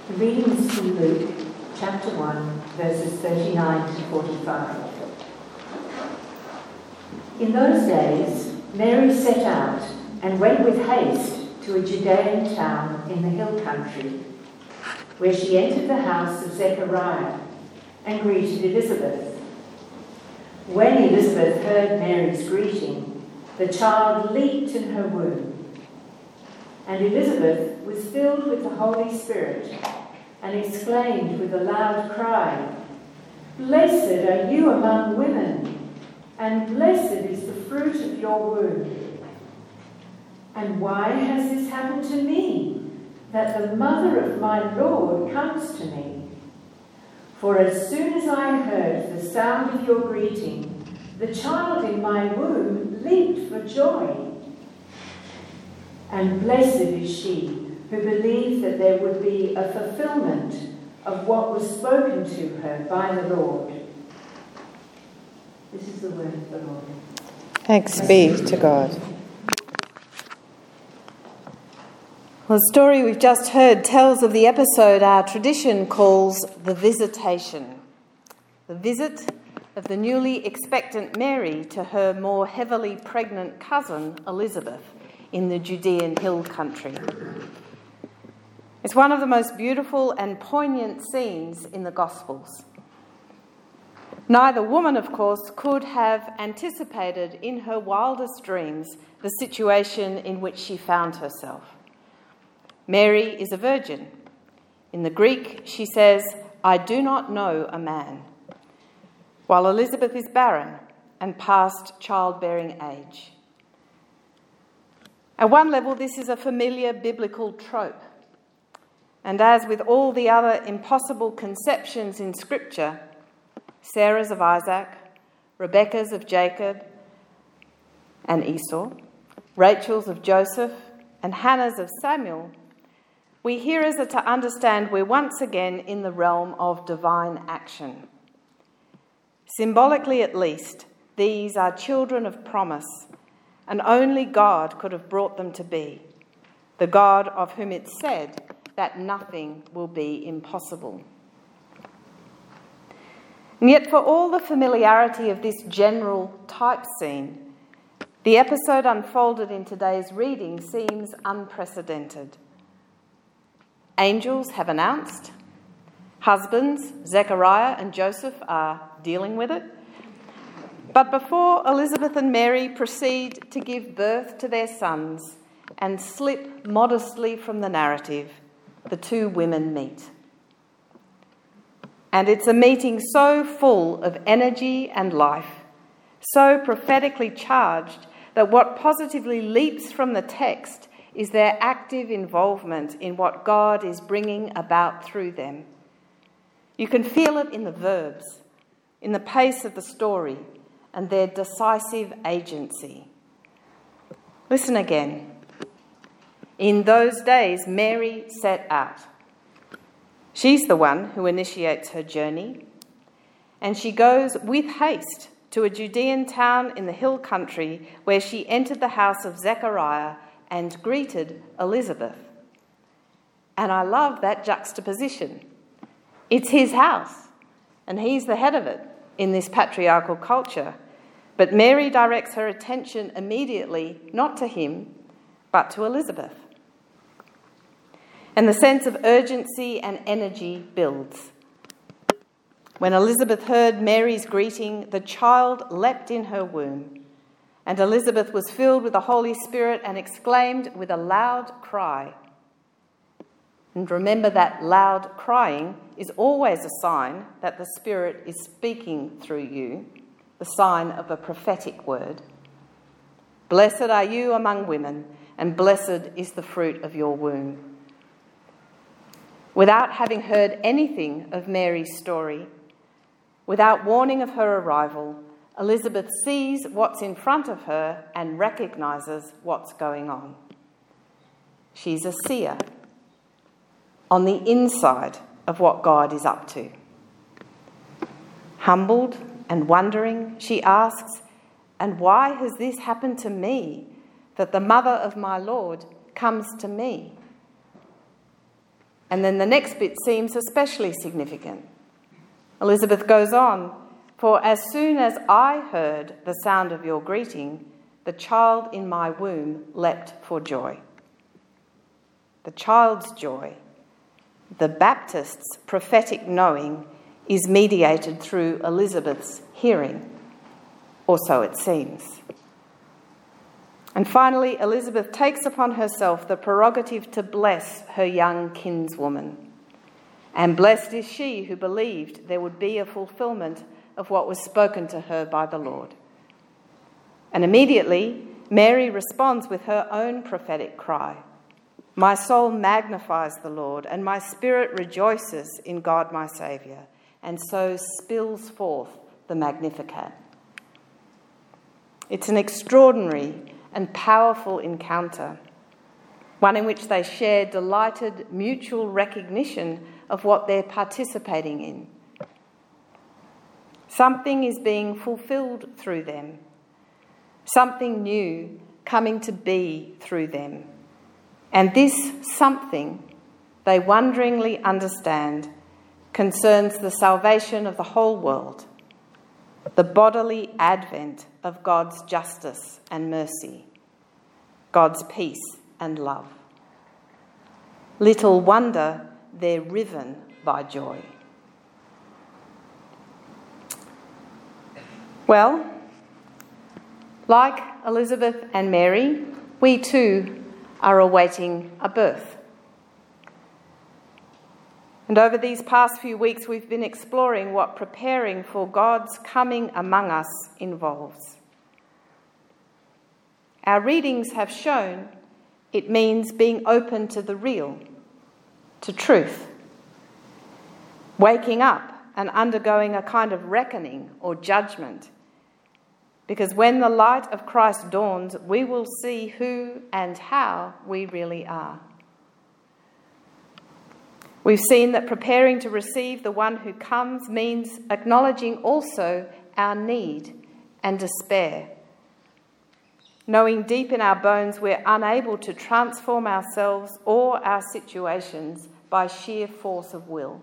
The reading is from Luke, chapter 1, verses 39 to 45. In those days, Mary set out and went with haste to a Judean town in the hill country, where she entered the house of Zechariah and greeted Elizabeth. When Elizabeth heard Mary's greeting, the child leaped in her womb. And Elizabeth was filled with the Holy Spirit and exclaimed with a loud cry, "Blessed are you among women, and blessed is the fruit of your womb. And why has this happened to me, that the mother of my Lord comes to me? For as soon as I heard the sound of your greeting, the child in my womb leaped for joy. And blessed is she who believed that there would be a fulfillment of what was spoken to her by the Lord." This is the word of the Lord. Thanks be to God. Well, the story we've just heard tells of the episode our tradition calls the Visitation. The visit of the newly expectant Mary to her more heavily pregnant cousin Elizabeth in the Judean hill country. It's one of the most beautiful and poignant scenes in the Gospels. Neither woman, of course, could have anticipated in her wildest dreams the situation in which she found herself. Mary is a virgin. In the Greek, she says, "I do not know a man," while Elizabeth is barren and past childbearing age. At one level, this is a familiar biblical trope. And as with all the other impossible conceptions in Scripture, Sarah's of Isaac, Rebecca's of Jacob and Esau, Rachel's of Joseph, and Hannah's of Samuel, we here is to understand we're once again in the realm of divine action. Symbolically at least, these are children of promise, and only God could have brought them to be, the God of whom it's said that nothing will be impossible. And yet, for all the familiarity of this general type scene, the episode unfolded in today's reading seems unprecedented. Angels have announced, husbands, Zechariah and Joseph, are dealing with it. But before Elizabeth and Mary proceed to give birth to their sons and slip modestly from the narrative, the two women meet. And it's a meeting so full of energy and life, so prophetically charged, that what positively leaps from the text is their active involvement in what God is bringing about through them. You can feel it in the verbs, in the pace of the story, and their decisive agency. Listen again. In those days, Mary set out. She's the one who initiates her journey, and she goes with haste to a Judean town in the hill country where she entered the house of Zechariah and greeted Elizabeth. And I love that juxtaposition. It's his house, and he's the head of it in this patriarchal culture. But Mary directs her attention immediately, not to him, but to Elizabeth. And the sense of urgency and energy builds. When Elizabeth heard Mary's greeting, the child leapt in her womb, and Elizabeth was filled with the Holy Spirit and exclaimed with a loud cry. And remember that loud crying is always a sign that the Spirit is speaking through you, the sign of a prophetic word. "Blessed are you among women, and blessed is the fruit of your womb." Without having heard anything of Mary's story, without warning of her arrival, Elizabeth sees what's in front of her and recognises what's going on. She's a seer on the inside of what God is up to. Humbled and wondering, she asks, "And why has this happened to me, that the mother of my Lord comes to me?" And then the next bit seems especially significant. Elizabeth goes on, "For as soon as I heard the sound of your greeting, the child in my womb leapt for joy." The child's joy, the Baptist's prophetic knowing, is mediated through Elizabeth's hearing, or so it seems. And finally, Elizabeth takes upon herself the prerogative to bless her young kinswoman. And blessed is she who believed there would be a fulfilment of what was spoken to her by the Lord. And immediately, Mary responds with her own prophetic cry, "My soul magnifies the Lord, and my spirit rejoices in God my Saviour," and so spills forth the Magnificat. It's an extraordinary and powerful encounter, one in which they share delighted mutual recognition of what they're participating in. Something is being fulfilled through them, something new coming to be through them. And this something, they wonderingly understand, concerns the salvation of the whole world, the bodily advent of God's justice and mercy, God's peace and love. Little wonder they're riven by joy. Well, like Elizabeth and Mary, we too are awaiting a birth. And over these past few weeks, we've been exploring what preparing for God's coming among us involves. Our readings have shown it means being open to the real, to truth, waking up and undergoing a kind of reckoning or judgment. Because when the light of Christ dawns, we will see who and how we really are. We've seen that preparing to receive the one who comes means acknowledging also our need and despair, knowing deep in our bones we're unable to transform ourselves or our situations by sheer force of will.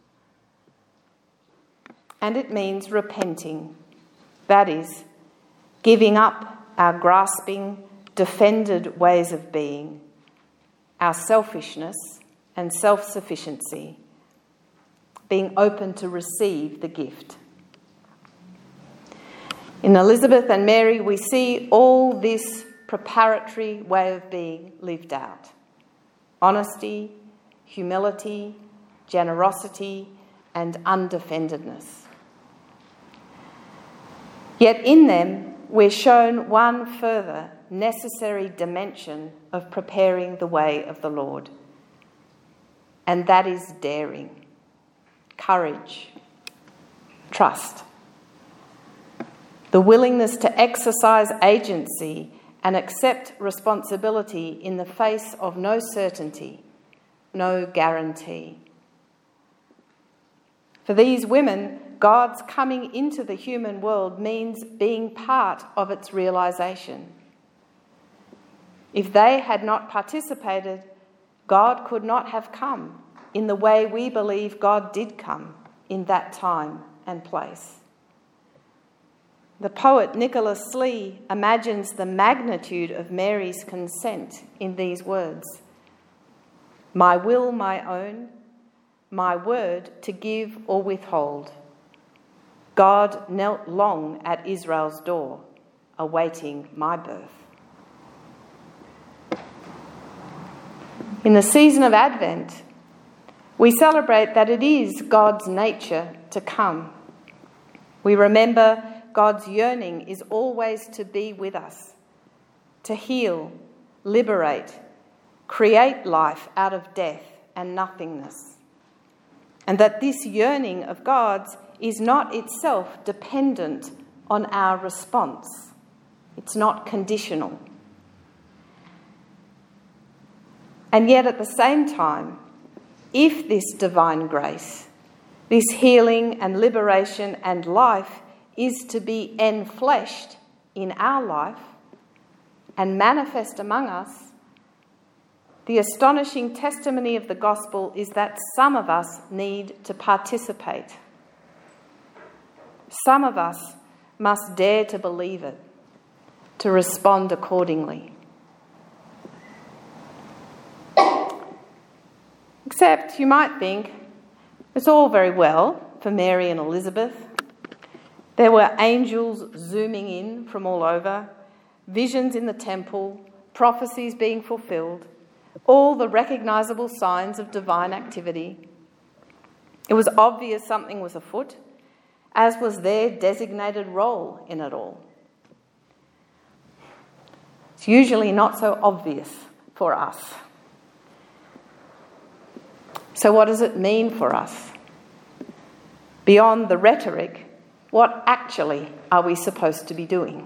And it means repenting, that is, giving up our grasping, defended ways of being, our selfishness and self-sufficiency, being open to receive the gift. In Elizabeth and Mary, we see all this preparatory way of being lived out. Honesty, humility, generosity, and undefendedness. Yet in them, we're shown one further necessary dimension of preparing the way of the Lord. And that is daring, courage, trust. The willingness to exercise agency and accept responsibility in the face of no certainty, no guarantee. For these women, God's coming into the human world means being part of its realisation. If they had not participated, God could not have come in the way we believe God did come in that time and place. The poet Nicholas Slee imagines the magnitude of Mary's consent in these words: "My will, my own, my word to give or withhold. God knelt long at Israel's door, awaiting my birth." In the season of Advent, we celebrate that it is God's nature to come. We remember God's yearning is always to be with us, to heal, liberate, create life out of death and nothingness. And that this yearning of God's is not itself dependent on our response. It's not conditional. And yet at the same time, if this divine grace, this healing and liberation and life is to be enfleshed in our life and manifest among us, the astonishing testimony of the gospel is that some of us need to participate. Some of us must dare to believe it, to respond accordingly. Except you might think it's all very well for Mary and Elizabeth. There were angels zooming in from all over, visions in the temple, prophecies being fulfilled, all the recognisable signs of divine activity. It was obvious something was afoot, as was their designated role in it all. It's usually not so obvious for us. So what does it mean for us? Beyond the rhetoric, what actually are we supposed to be doing?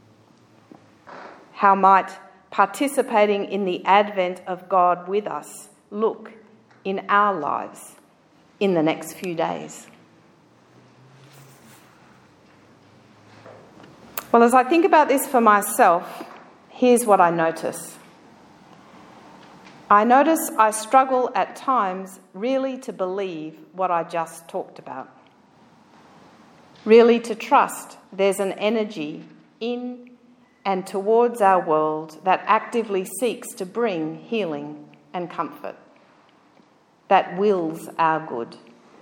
How might participating in the advent of God with us look in our lives in the next few days? Well, as I think about this for myself, here's what I notice. I notice I struggle at times really to believe what I just talked about. Really to trust there's an energy in and towards our world that actively seeks to bring healing and comfort, that wills our good.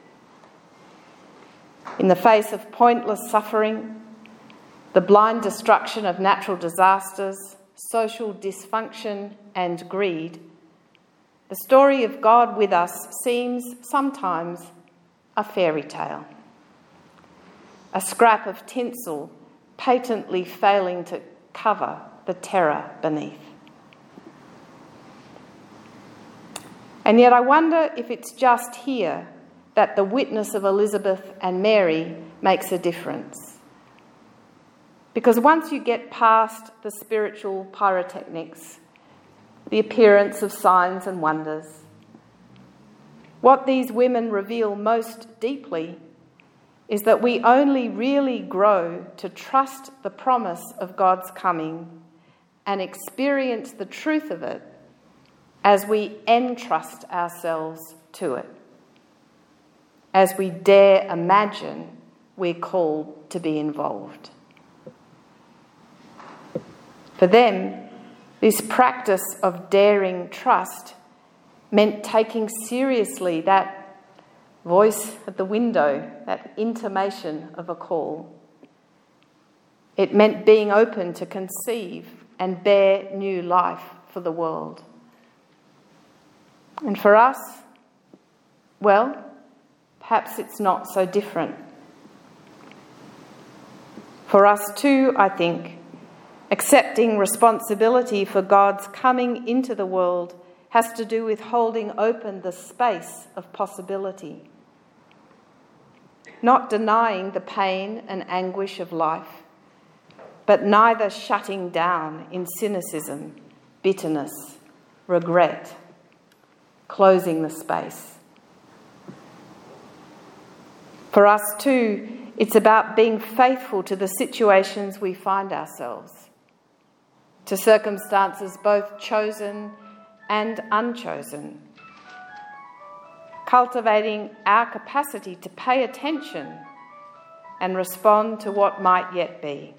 In the face of pointless suffering, the blind destruction of natural disasters, social dysfunction and greed, the story of God with us seems sometimes a fairy tale, a scrap of tinsel patently failing to cover the terror beneath. And yet I wonder if it's just here that the witness of Elizabeth and Mary makes a difference. Because once you get past the spiritual pyrotechnics, the appearance of signs and wonders, what these women reveal most deeply is that we only really grow to trust the promise of God's coming and experience the truth of it as we entrust ourselves to it, as we dare imagine we're called to be involved. For them, this practice of daring trust meant taking seriously that voice at the window, that intimation of a call. It meant being open to conceive and bear new life for the world. And for us, well, perhaps it's not so different. For us too, I think, accepting responsibility for God's coming into the world has to do with holding open the space of possibility, not denying the pain and anguish of life, but neither shutting down in cynicism, bitterness, regret, closing the space. For us too, it's about being faithful to the situations we find ourselves, to circumstances both chosen and unchosen, cultivating our capacity to pay attention and respond to what might yet be.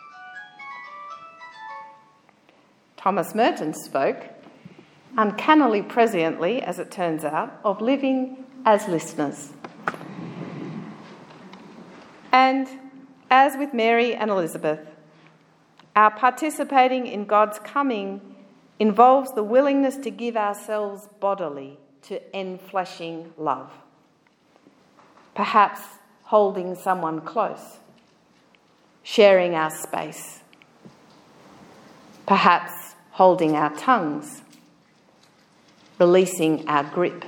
Thomas Merton spoke, uncannily presciently, as it turns out, of living as listeners. And as with Mary and Elizabeth, our participating in God's coming involves the willingness to give ourselves bodily to enfleshing love. Perhaps holding someone close, sharing our space. Perhaps holding our tongues, releasing our grip.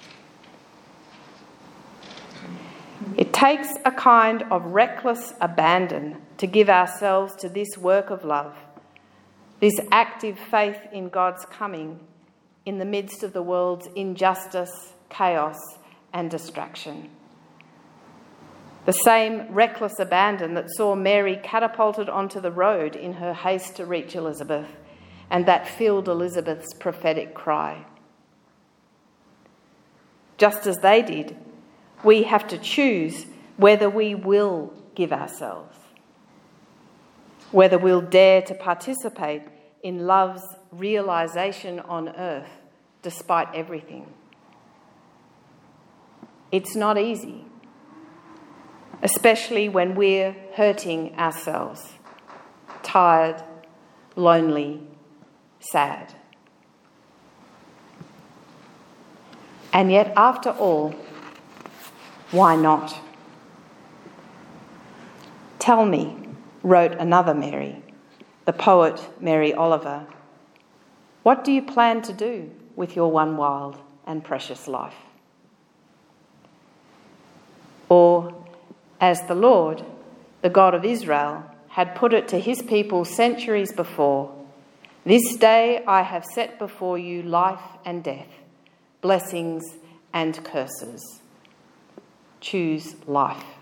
It takes a kind of reckless abandon to give ourselves to this work of love, this active faith in God's coming in the midst of the world's injustice, chaos, and distraction. The same reckless abandon that saw Mary catapulted onto the road in her haste to reach Elizabeth and that filled Elizabeth's prophetic cry. Just as they did, we have to choose whether we will give ourselves, whether we'll dare to participate in love's realisation on earth despite everything. It's not easy, especially when we're hurting ourselves, tired, lonely, sad. And yet, after all, why not? Tell me, wrote another Mary, the poet Mary Oliver, what do you plan to do with your one wild and precious life? Or, as the Lord, the God of Israel, had put it to his people centuries before, this day I have set before you life and death, blessings and curses. Choose life.